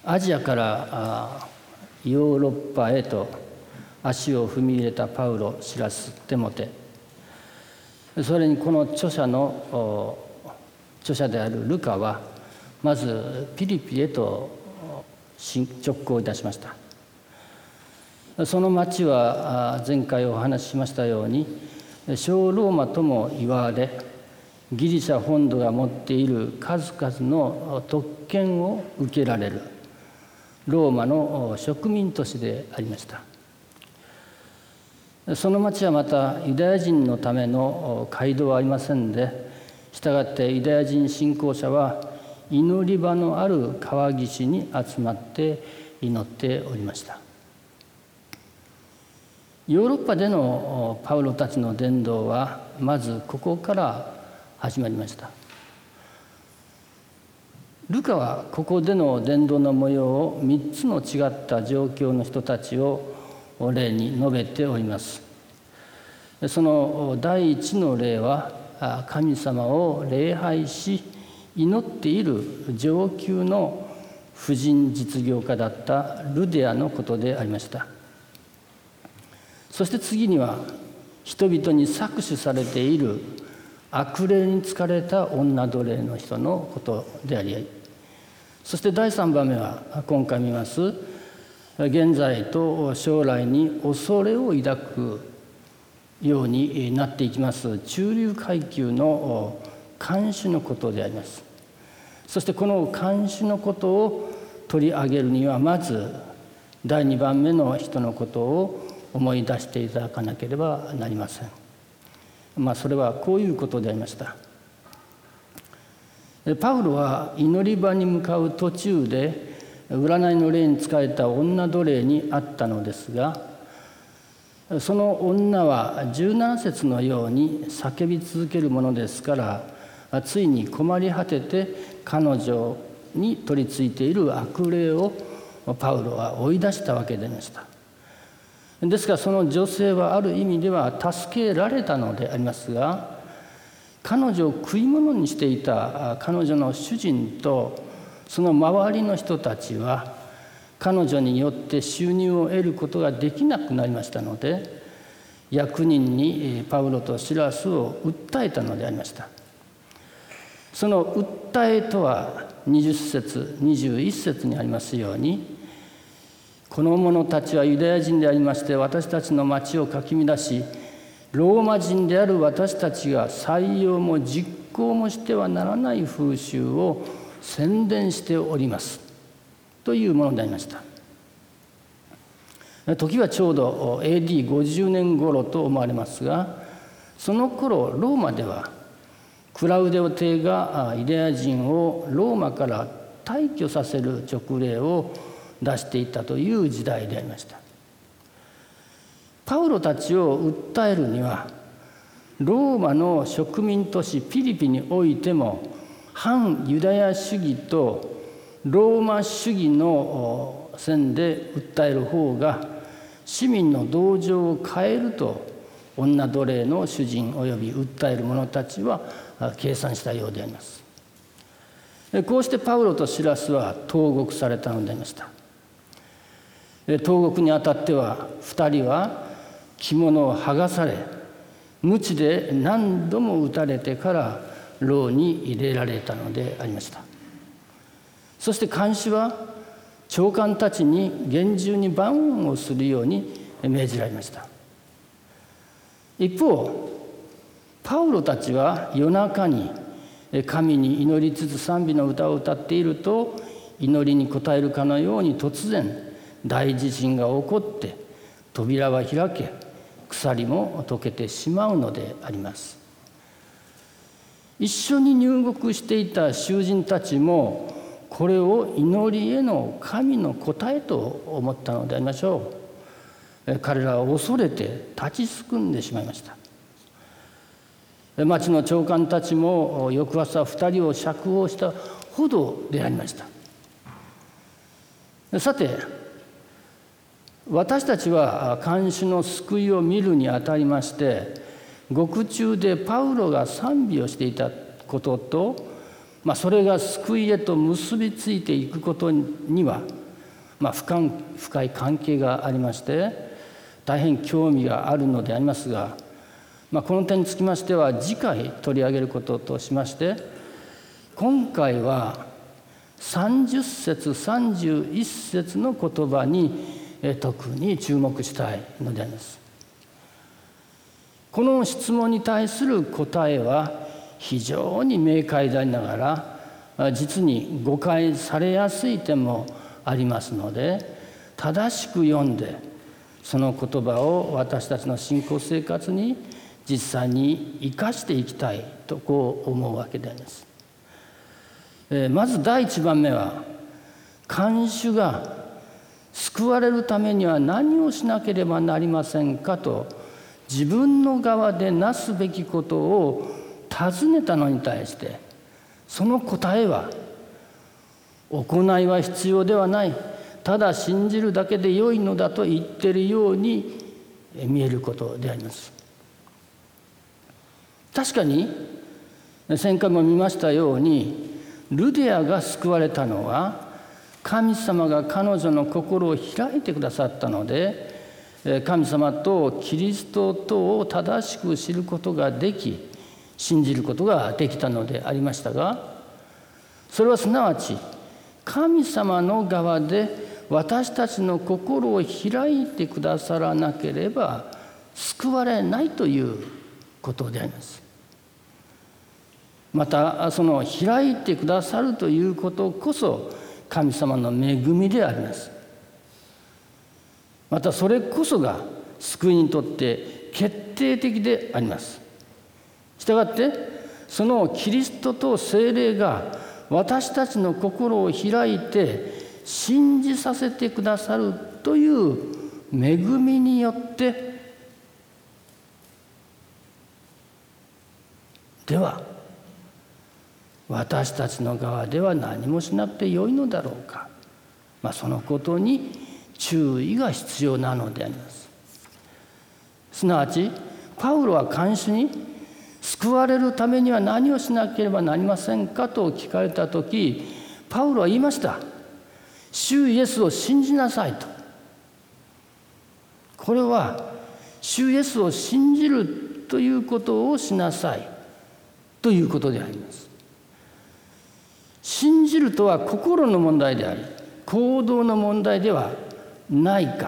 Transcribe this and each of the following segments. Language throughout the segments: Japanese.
アジアからヨーロッパへと足を踏み入れたパウロ、シラス、テモテ、それにこの著者であるルカはまずピリピへと直行いたしました。その町は前回お話ししましたように小ローマとも言われ、ギリシャ本土が持っている数々の特権を受けられるローマの植民都市でありました。その町はまたユダヤ人のための街道はありませんで、したがってユダヤ人信仰者は祈り場のある川岸に集まって祈っておりました。ヨーロッパでのパウロたちの伝道はまずここから始まりました。ルカはここでの伝道の模様を3つの違った状況の人たちを例に述べております。その第一の例は神様を礼拝し祈っている上級の婦人実業家だったルデアのことでありました。そして次には人々に搾取されている悪霊に疲れた女奴隷の人のことであり、そして第3番目は今回見ます現在と将来に恐れを抱くようになっていきます中流階級の看守のことであります。そしてこの看守のことを取り上げるにはまず第2番目の人のことを思い出していただかなければなりません。それはこういうことでありました。パウロは祈り場に向かう途中で占いの霊に仕えた女奴隷に会ったのですが、その女は17節のように叫び続けるものですから、ついに困り果てて彼女に取り付いている悪霊をパウロは追い出したわけでありました。ですからその女性はある意味では助けられたのでありますが、彼女を食い物にしていた彼女の主人とその周りの人たちは彼女によって収入を得ることができなくなりましたので、役人にパウロとシラスを訴えたのでありました。その訴えとは20節21節にありますように、この者たちはユダヤ人でありまして私たちの町をかき乱し、ローマ人である私たちが採用も実行もしてはならない風習を宣伝しておりますというものでありました。時はちょうど AD50 年頃と思われますが、その頃ローマではクラウデオ帝がユダヤ人をローマから退去させる勅令を出していたという時代でありました。パウロたちを訴えるにはローマの植民都市ピリピにおいても反ユダヤ主義とローマ主義の線で訴える方が市民の同情を変えると女奴隷の主人および訴える者たちは計算したようであります。こうしてパウロとシラスは投獄されたのでありました。投獄にあたっては2人は着物を剥がされ、鞭で何度も打たれてから牢に入れられたのでありました。そして看守は長官たちに厳重に番をするように命じられました。一方パウロたちは夜中に神に祈りつつ賛美の歌を歌っていると、祈りに応えるかのように突然大地震が起こって扉は開け、鎖も解けてしまうのであります。一緒に入獄していた囚人たちもこれを祈りへの神の答えと思ったのでありましょう。彼らは恐れて立ちすくんでしまいました。町の長官たちも翌朝2人を釈放したほどでありました。さて私たちは看守の救いを見るにあたりまして、獄中でパウロが賛美をしていたこととそれが救いへと結びついていくことには、深い関係がありまして大変興味があるのでありますが、この点につきましては次回取り上げることとしまして、今回は30節31節の言葉に特に注目したいのであります。この質問に対する答えは非常に明快でありながら、実に誤解されやすい点もありますので、正しく読んでその言葉を私たちの信仰生活に実際に生かしていきたいとこう思うわけであります。まず第一番目は、看守が救われるためには何をしなければなりませんかと自分の側でなすべきことを尋ねたのに対して、その答えは行いは必要ではない、ただ信じるだけで良いのだと言っているように見えることであります。確かに前回も見ましたように、ルデアが救われたのは神様が彼女の心を開いてくださったので、神様とキリストとを正しく知ることができ、信じることができたのでありましたが、それはすなわち神様の側で私たちの心を開いてくださらなければ救われないということであります。またその開いてくださるということこそ神様の恵みであります。またそれこそが救いにとって決定的であります。したがってそのキリストと聖霊が私たちの心を開いて信じさせてくださるという恵みによってでは私たちの側では何もしなくてよいのだろうか、そのことに注意が必要なのであります。すなわちパウロは看守に救われるためには何をしなければなりませんかと聞かれたとき、パウロは言いました。主イエスを信じなさいと。これは主イエスを信じるということをしなさいということであります。信じるとは心の問題であり、行動の問題ではないか、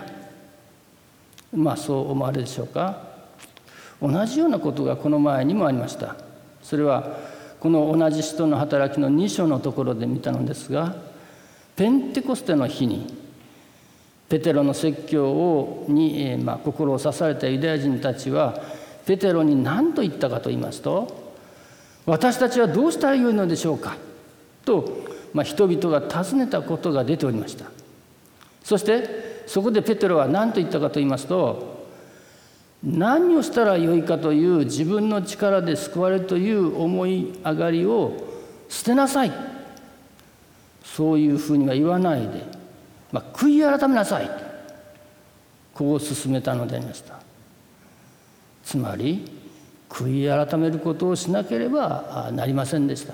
そう思われるでしょうか。同じようなことがこの前にもありました。それはこの同じ使徒の働きの2章のところで見たのですが、ペンテコステの日にペテロの説教に心を刺されたユダヤ人たちはペテロに何と言ったかと言いますと、私たちはどうしたらよいのでしょうかと、人々が尋ねたことが出ておりました。そしてそこでペテロは何と言ったかと言いますと、何をしたらよいかという自分の力で救われるという思い上がりを捨てなさい、そういうふうには言わないで、悔い改めなさい、こう進めたのでありました。つまり悔い改めることをしなければなりませんでした。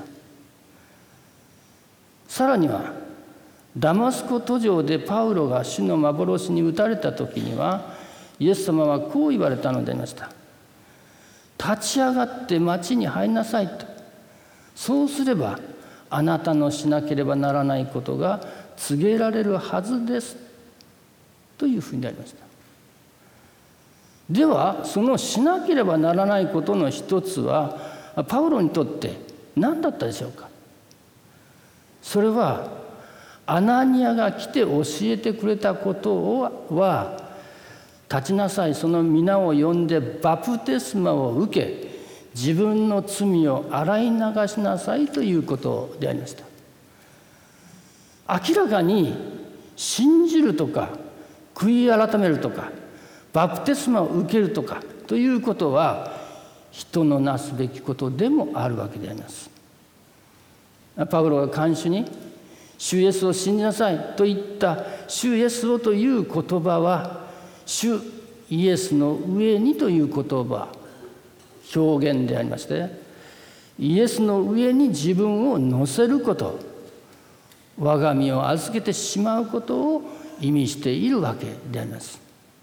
さらにはダマスコ途上でパウロが主の幻に打たれた時には、イエス様はこう言われたのでありました。立ち上がって町に入りなさいと。そうすればあなたのしなければならないことが告げられるはずですというふうになりました。ではそのしなければならないことの一つはパウロにとって何だったでしょうか。それはアナニアが来て教えてくれたことは、立ちなさい、その皆を呼んでバプテスマを受け自分の罪を洗い流しなさいということでありました。明らかに信じるとか悔い改めるとかバプテスマを受けるとかということは人のなすべきことでもあるわけであります。パウロが看守に主イエスを信じなさいと言った主イエスをという言葉は主イエスの上にという言葉表現でありまして、 イエスの上に自分を乗せること、我が身を預けてしまうことを意味しているわけであります。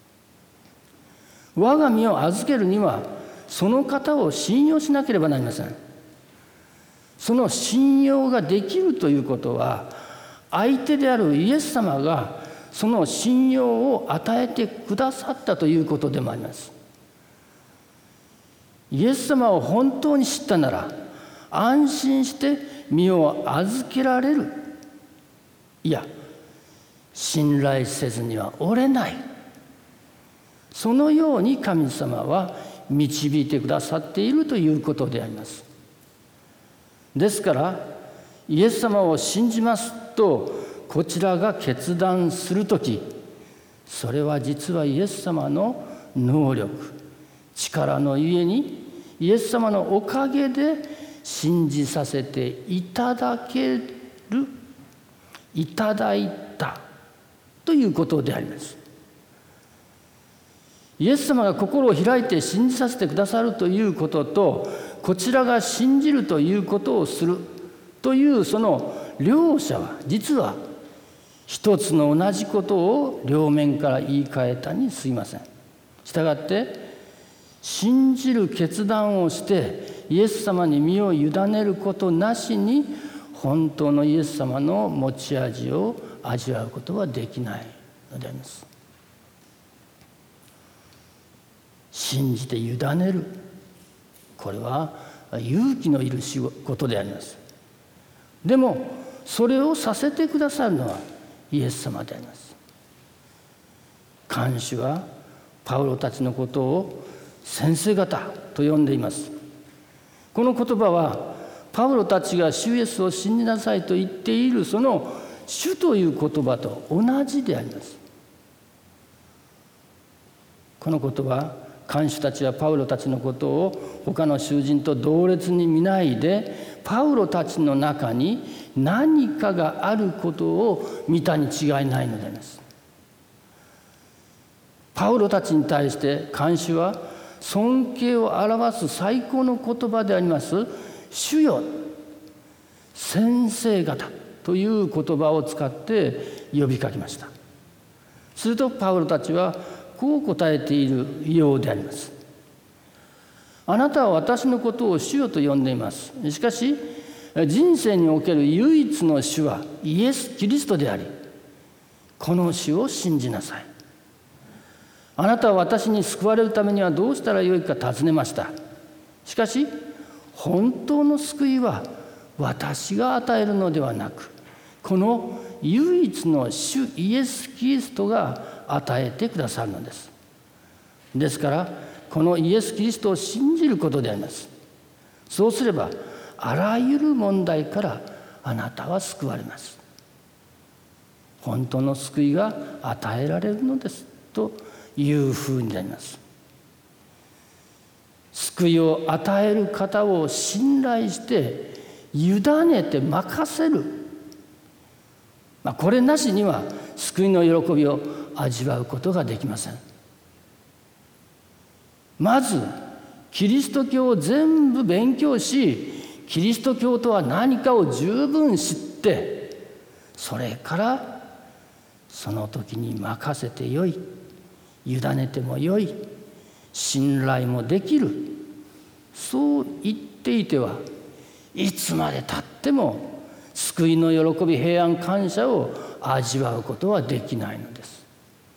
我が身を預けるにはその方を信用しなければなりません。その信用ができるということは、相手であるイエス様がその信用を与えてくださったということでもあります。イエス様を本当に知ったなら、安心して身を預けられる。いや、信頼せずにはおれない。そのように神様は導いてくださっているということであります。ですから、イエス様を信じますとこちらが決断するとき、それは実はイエス様の能力、力のゆえに、イエス様のおかげで信じさせていただいたということであります。イエス様が心を開いて信じさせてくださるということと、こちらが信じるということをするというその両者は実は一つの同じことを両面から言い換えたに過ぎません。したがって信じる決断をしてイエス様に身を委ねることなしに本当のイエス様の持ち味を味わうことはできないのであります。信じて委ねる、これは勇気のいる仕事であります。でもそれをさせてくださるのはイエス様であります。看守はパウロたちのことを先生方と呼んでいます。この言葉はパウロたちが主イエスを信じなさいと言っているその主という言葉と同じであります。この言葉、看守たちはパウロたちのことを他の囚人と同列に見ないで、パウロたちの中に何かがあることを見たに違いないのであります。パウロたちに対して看守は尊敬を表す最高の言葉であります主よ、先生方という言葉を使って呼びかけました。するとパウロたちはこう答えているようであります。あなたは私のことを主よと呼んでいます。しかし人生における唯一の主はイエス・キリストであり、この主を信じなさい。あなたは私に救われるためにはどうしたらよいか尋ねました。しかし本当の救いは私が与えるのではなく、この唯一の主イエス・キリストが与えてくださるのです。ですからこのイエス・キリストを信じることであります。そうすればあらゆる問題からあなたは救われます。本当の救いが与えられるのですというふうになります。救いを与える方を信頼して委ねて任せる、これなしには救いの喜びを味わうことができません。まずキリスト教を全部勉強し、キリスト教とは何かを十分知って、それからその時に任せてよい、委ねてもよい、信頼もできる、そう言っていてはいつまでたっても救いの喜び、平安、感謝を味わうことはできないのです。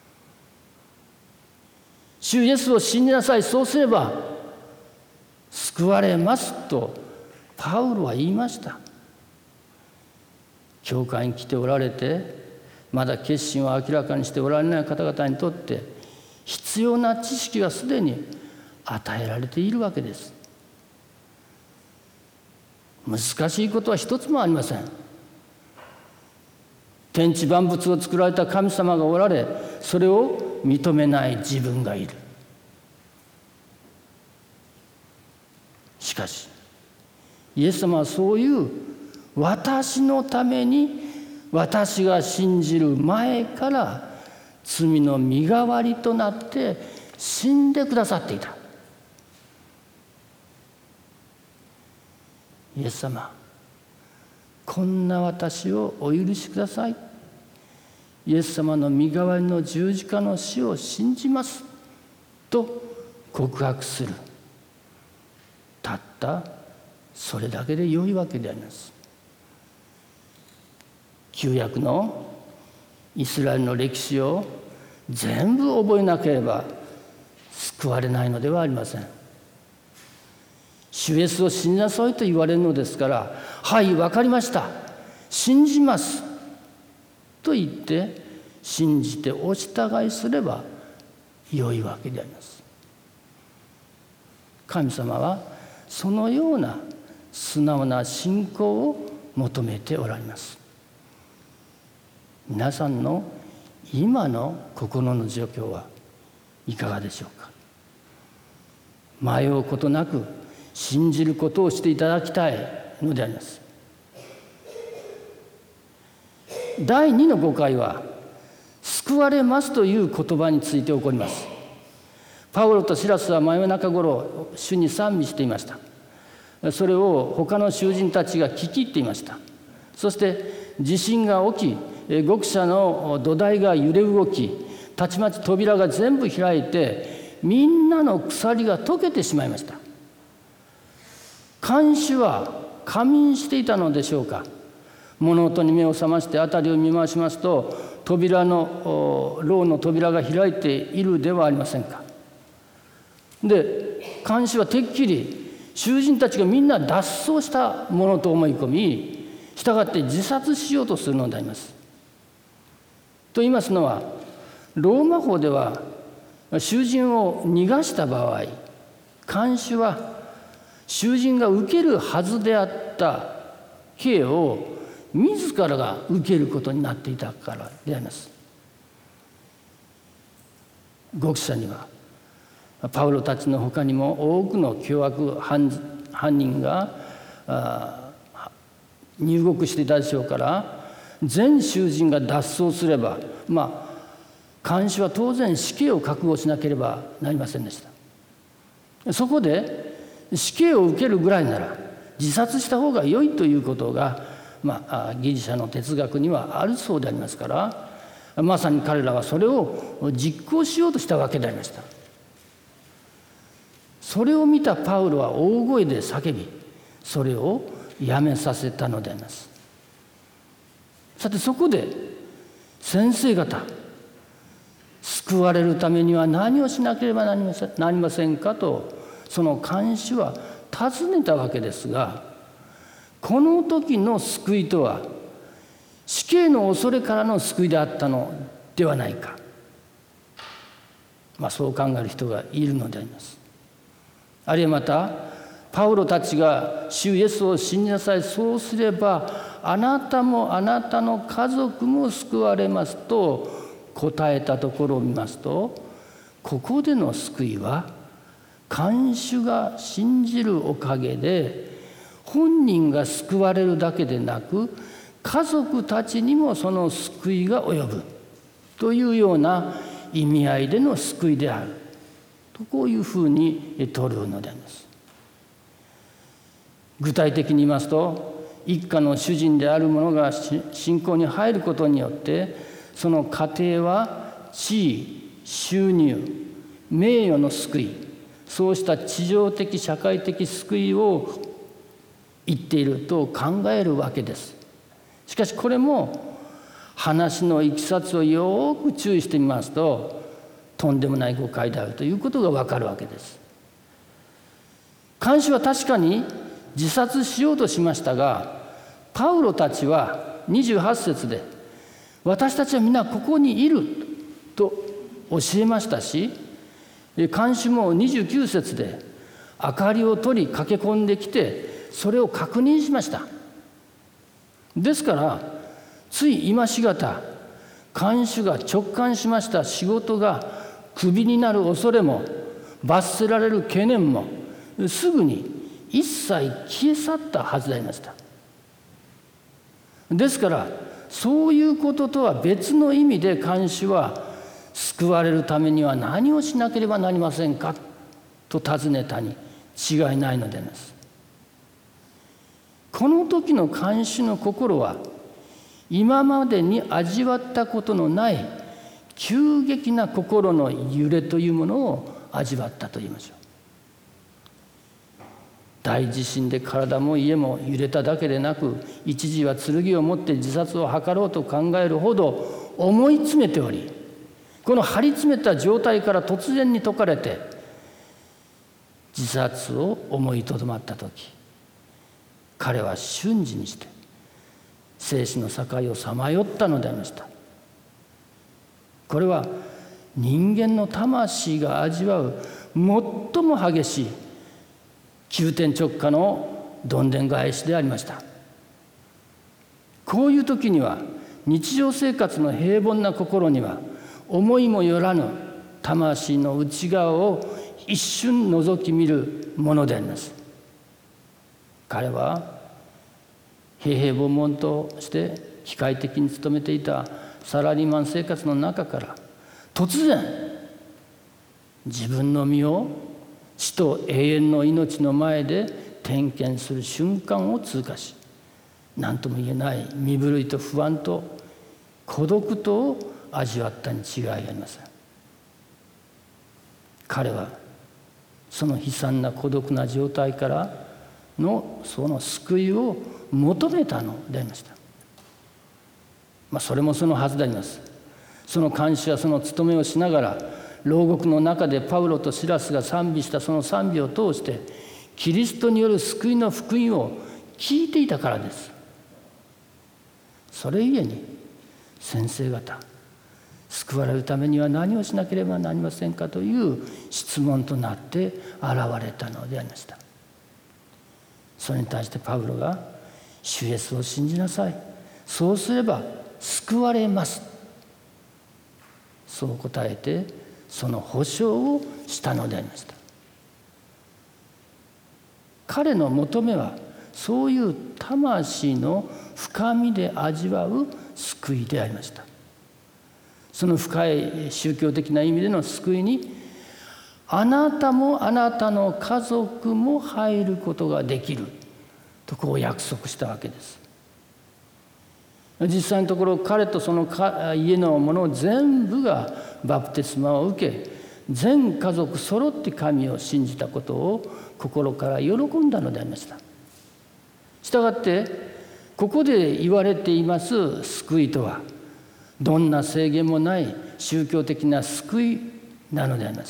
主イエスを信じなさい、そうすれば救われますとパウロは言いました。教会に来ておられてまだ決心を明らかにしておられない方々にとって必要な知識がすでに与えられているわけです。難しいことは一つもありません。天地万物を作られた神様がおられ、それを認めない自分がいる。しかしイエス様はそういう私のために、私が信じる前から罪の身代わりとなって死んでくださっていた。 イエス様、こんな私をお許しください。イエス様の身代わりの十字架の死を信じますと告白する。たったそれだけで良いわけであります。旧約のイスラエルの歴史を全部覚えなければ救われないのではありません。主イエスを信じなさいと言われるのですから、はい、分かりました、信じますと言って信じてお従いすれば良いわけであります。神様はそのような素直な信仰を求めておられます。皆さんの今の心の状況はいかがでしょうか。迷うことなく信じることをしていただきたいのであります。第2の誤解は救われますという言葉について起こります。パウロとシラスは真夜中ごろ主に賛美していました。それを他の囚人たちが聞き入っていました。そして地震が起き、獄舎の土台が揺れ動き、たちまち扉が全部開いてみんなの鎖が解けてしまいました。看守は仮眠していたのでしょうか。物音に目を覚まして辺りを見回しますと、牢の扉が開いているではありませんか。で、看守はてっきり囚人たちがみんな脱走したものと思い込み、したがって自殺しようとするのであります。と言いますのは、ローマ法では囚人を逃がした場合、看守は囚人が受けるはずであった刑を自らが受けることになっていたからであります。獄舎にはパウロたちの他にも多くの凶悪犯人が入獄していたでしょうから、全囚人が脱走すれば、看守は当然死刑を覚悟しなければなりませんでした。そこで死刑を受けるぐらいなら自殺した方が良いということが、ギリシャの哲学にはあるそうでありますから、まさに彼らはそれを実行しようとしたわけでありました。それを見たパウロは大声で叫び、それをやめさせたのであります。さて、そこで先生方、救われるためには何をしなければなりませんかと、その看守は尋ねたわけですが、この時の救いとは死刑の恐れからの救いであったのではないか、そう考える人がいるのであります。あるいはまた、パウロたちが主イエスを信じなさい、そうすればあなたもあなたの家族も救われますと答えたところを見ますと、ここでの救いは看守が信じるおかげで本人が救われるだけでなく、家族たちにもその救いが及ぶというような意味合いでの救いであると、こういうふうに取るのであります。具体的に言いますと、一家の主人である者が信仰に入ることによって、その家庭は地位、収入、名誉の救い、そうした地上的社会的救いを言っていると考えるわけです。しかしこれも話のいきさつをよく注意してみますと、とんでもない誤解であるということがわかるわけです。看守は確かに自殺しようとしましたが、パウロたちは28節で私たちは皆ここにいると教えましたし、看守も29節で明かりを取り駆け込んできてそれを確認しました。ですからつい今しがた、看守が直感しました仕事がクビになる恐れも罰せられる懸念もすぐに一切消え去ったはずでありました。ですからそういうこととは別の意味で看守は救われるためには何をしなければなりませんかと尋ねたに違いないのであります。 この時の看守の心は今までに味わったことのない急激な心の揺れというものを味わったと言いましょう。大地震で体も家も揺れただけでなく、一時は剣を持って自殺を図ろうと考えるほど思い詰めており、この張り詰めた状態から突然に解かれて自殺を思いとどまった時、彼は瞬時にして生死の境をさまよったのでありました。これは人間の魂が味わう最も激しい急転直下のどんでん返しでありました。こういう時には日常生活の平凡な心には思いもよらぬ魂の内側を一瞬覗き見るものであります。彼は平々凡々として機械的に勤めていたサラリーマン生活の中から突然自分の身を死と永遠の命の前で点検する瞬間を通過し、何とも言えない身震いと不安と孤独とを味わったに違いありません。彼はその悲惨な孤独な状態からのその救いを求めたのでありました。それもそのはずであります。その看守はその務めをしながら牢獄の中でパウロとシラスが賛美したその賛美を通してキリストによる救いの福音を聞いていたからです。それゆえに先生方、救われるためには何をしなければなりませんかという質問となって現れたのでありました。それに対してパウロが主イエスを信じなさい、そうすれば救われます、そう答えてその保証をしたのでありました。彼の求めはそういう魂の深みで味わう救いでありました。その深い宗教的な意味での救いにあなたもあなたの家族も入ることができるとこう約束したわけです。実際のところ彼とその家の者全部がバプテスマを受け、全家族揃って神を信じたことを心から喜んだのでありました。したがってここで言われています救いとはどんな制限もない宗教的な救いなのであります。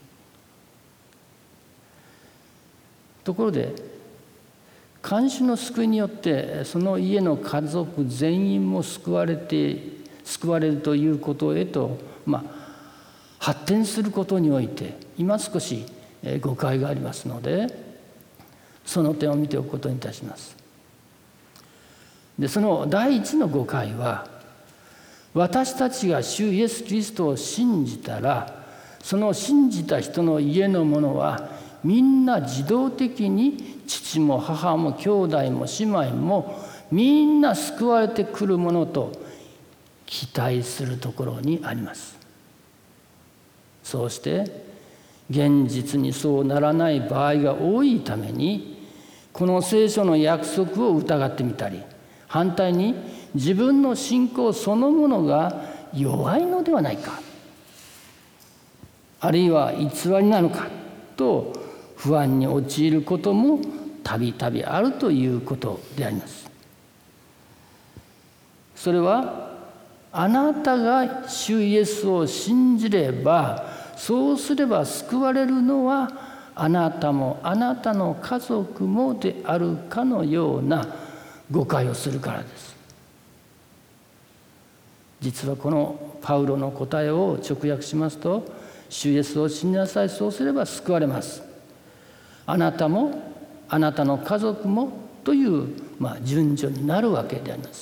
ところで看守の救いによってその家の家族全員も救われるということへと、発展することにおいて今少し誤解がありますので、その点を見ておくことにいたします。で、その第一の誤解は、私たちが主イエス・キリストを信じたら、その信じた人の家の者はみんな自動的に父も母も兄弟も姉妹もみんな救われてくるものと期待するところにあります。そうして現実にそうならない場合が多いために、この聖書の約束を疑ってみたり、反対に自分の信仰そのものが弱いのではないか、あるいは偽りなのかと不安に陥ることもたびたびあるということであります。それはあなたが主イエスを信じれば、そうすれば救われるのはあなたもあなたの家族もであるかのような誤解をするからです。実はこのパウロの答えを直訳しますと、主イエスを信じなさい、そうすれば救われます、あなたもあなたの家族もという順序になるわけであります。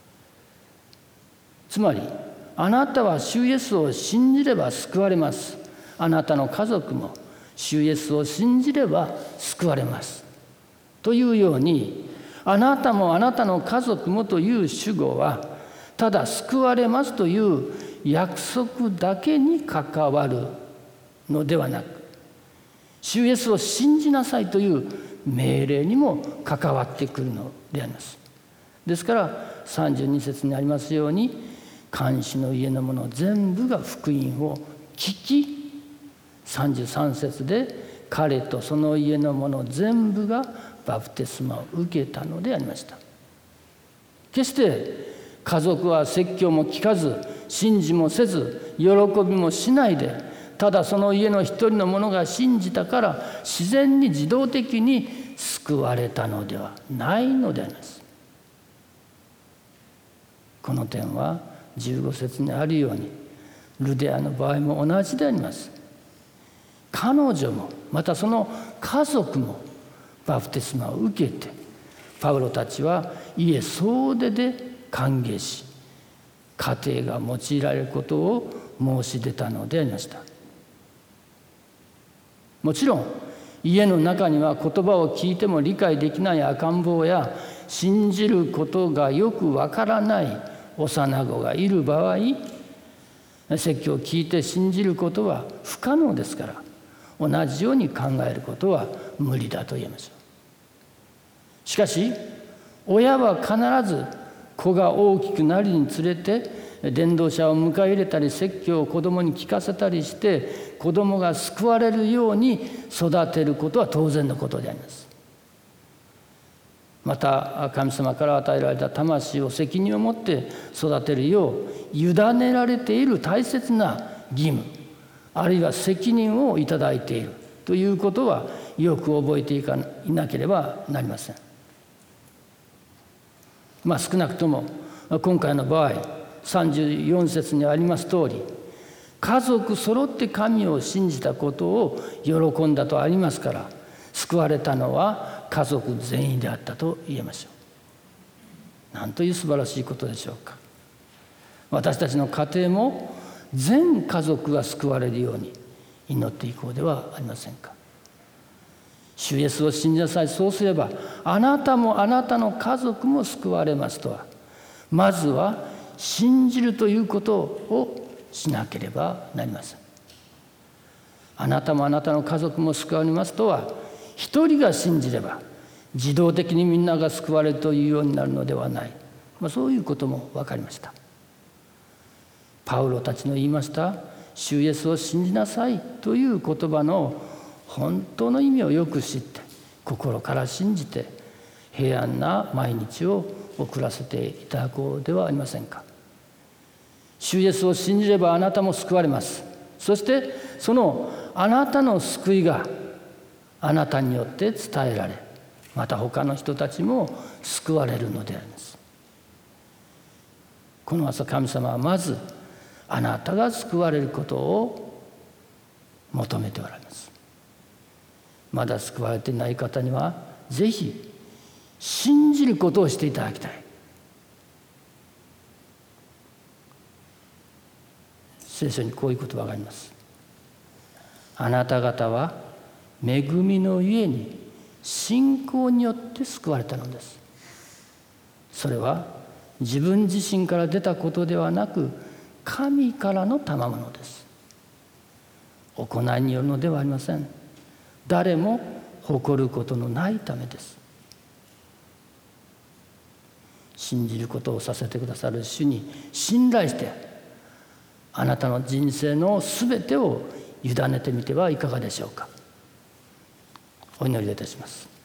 つまりあなたは主イエスを信じれば救われます、あなたの家族も主イエスを信じれば救われますというように、あなたもあなたの家族もという主語はただ救われますという約束だけに関わるのではなく、主イエスを信じなさいという命令にも関わってくるのであります。ですから32節にありますように、看守の家の者全部が福音を聞き、33節で彼とその家の者全部がバプテスマを受けたのでありました。決して家族は説教も聞かず、信じもせず、喜びもしないで、ただその家の一人の者が信じたから自然に自動的に救われたのではないのであります。この点は15節にあるように、ルデアの場合も同じであります。彼女もまたその家族もバプテスマを受けて、パウロたちは家総出で歓迎し、家庭が用いられることを申し出たのでありました。もちろん家の中には言葉を聞いても理解できない赤ん坊や信じることがよくわからない幼子がいる場合、説教を聞いて信じることは不可能ですから、同じように考えることは無理だと言えましょう。しかし親は必ず子が大きくなるにつれて伝道者を迎え入れたり、説教を子供に聞かせたりして子供が救われるように育てることは当然のことであります。また神様から与えられた魂を責任を持って育てるよう委ねられている大切な義務、あるいは責任をいただいているということはよく覚えていなければなりません。少なくとも今回の場合34節にあります通り、家族揃って神を信じたことを喜んだとありますから、救われたのは家族全員であったと言えましょう。なんという素晴らしいことでしょうか。私たちの家庭も全家族が救われるように祈っていこうではありませんか。主イエスを信じなさい、そうすればあなたもあなたの家族も救われますとは、まずは信じるということをしなければなりません。あなたもあなたの家族も救われますとは、一人が信じれば自動的にみんなが救われるというようになるのではない、そういうことも分かりました。パウロたちの言いました主イエスを信じなさいという言葉の本当の意味をよく知って、心から信じて平安な毎日を送らせていただこうではありませんか。主イエスを信じればあなたも救われます。そしてそのあなたの救いがあなたによって伝えられ、また他の人たちも救われるのであります。この朝神様はまずあなたが救われることを求めておられます。まだ救われていない方にはぜひ信じることをしていただきたい。聖書にこういう言葉があります。あなた方は恵みのゆえに信仰によって救われたのです。それは自分自身から出たことではなく、神からの賜物です。行いによるのではありません。誰も誇ることのないためです。信じることをさせてくださる主に信頼して、あなたの人生のすべてを委ねてみてはいかがでしょうか。お祈りいたします。